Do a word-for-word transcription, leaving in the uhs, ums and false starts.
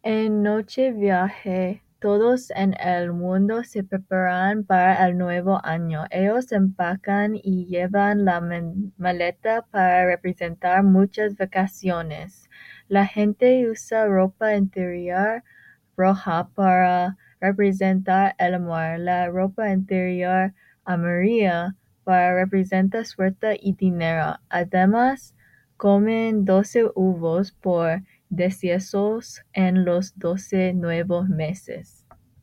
En Nocheviaje, todos en el mundo se preparan para el nuevo año. Ellos empacan y llevan la maleta para representar muchas vacaciones. La gente usa ropa interior roja para representar el amor, la ropa interior amarilla para representar suerte y dinero. Además, comen doce uvas por deseos en los doce nuevos meses.